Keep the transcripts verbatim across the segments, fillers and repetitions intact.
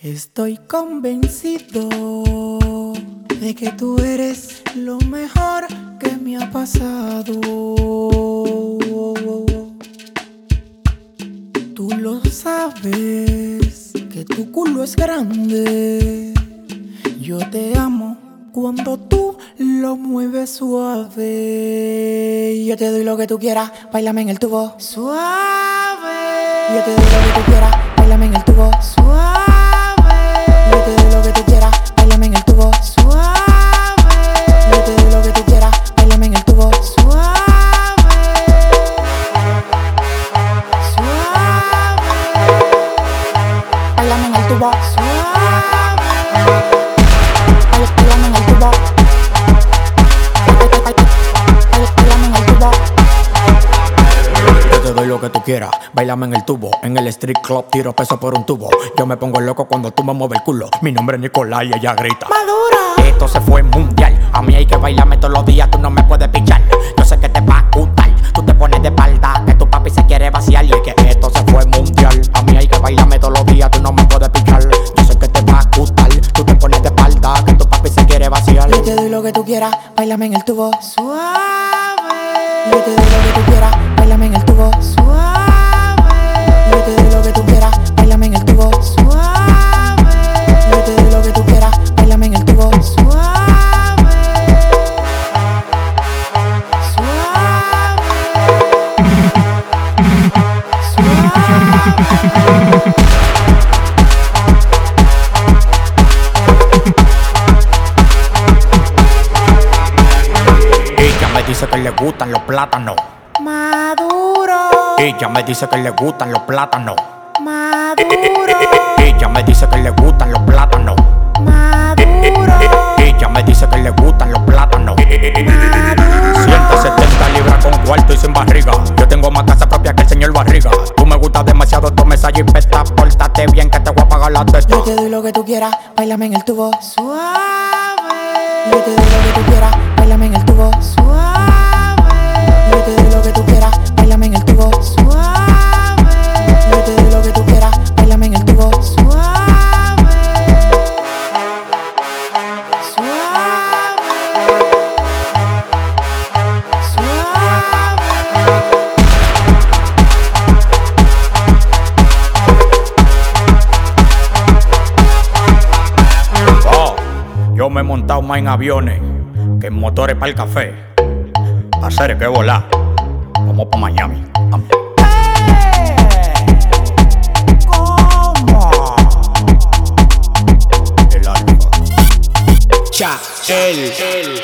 Estoy convencido de que tú eres lo mejor que me ha pasado. Tú lo sabes, que tu culo es grande. Yo te amo cuando tú lo mueves suave. Yo te doy lo que tú quieras, báilame en el tubo suave. Yo te doy lo que tú quieras, báilame en el tubo suave. Yo te doy lo que tú quieras, báilame en el tubo suave. Yo te doy lo que tú quieras, báilame en el tubo suave. Suave. Báilame en el tubo suave. Báilame en el tubo. Báilame en el tubo. Yo te doy lo que tú quieras, báilame en el tubo. En el street club tiro peso por un tubo. Yo me pongo loco cuando tú me mueves el culo. Mi nombre es Nicolás y ella grita Madura. esto se fue mundial. A mí hay que bailarme todos los días, tú no me puedes pichar. Yo sé que te va a gustar, tú te pones de espalda, que tu papi se quiere vaciar. Y es que esto se fue mundial. A mí hay que bailarme todos los días, tú no me puedes pichar. Yo sé que te va a gustar, tú te pones de espalda, que tu papi se quiere vaciar. Yo te doy lo que tú quieras, báilame en el tubo suave. Yo te doy lo que tú quieras, báilame en el tubo suave. Yo te doy lo que tú quieras, báilame en el tubo suave. Yo te doy lo que tú quieras, báilame en el tubo suave. Suave. Suave. Ella me dice que le gustan los plátanos. Maduro. Ella me dice que le gustan los plátanos. Maduro. Ella me dice que le gustan los plátanos. Maduro. Ella me dice que le gustan los plátanos. ciento setenta libras con cuarto y sin barriga. Yo tengo más casa propia que el señor Barriga. Tú me gustas demasiado, tú me y pesta. Pórtate bien que te voy a pagar la testa. Yo te doy lo que tú quieras, báilame en el tubo suave. Yo te doy lo que tú quieras, báilame en el tubo suave. Yo te doy lo que tú quieras, báilame en el tubo suave. Yo te doy lo que tú quieras, báilame en el tubo suave. Suave. Suave. Oh, yo me he montado más en aviones que en motores para el café. Hacer que volar. Vamos pa' Miami. Am- ¿Cómo? El alfa. Cha, el, el.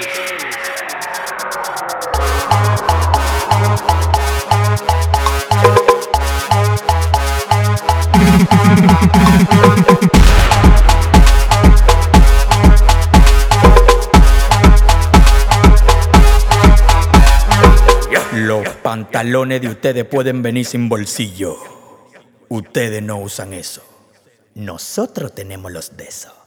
Los pantalones de ustedes pueden venir sin bolsillo. Ustedes no usan eso. Nosotros tenemos los de esos.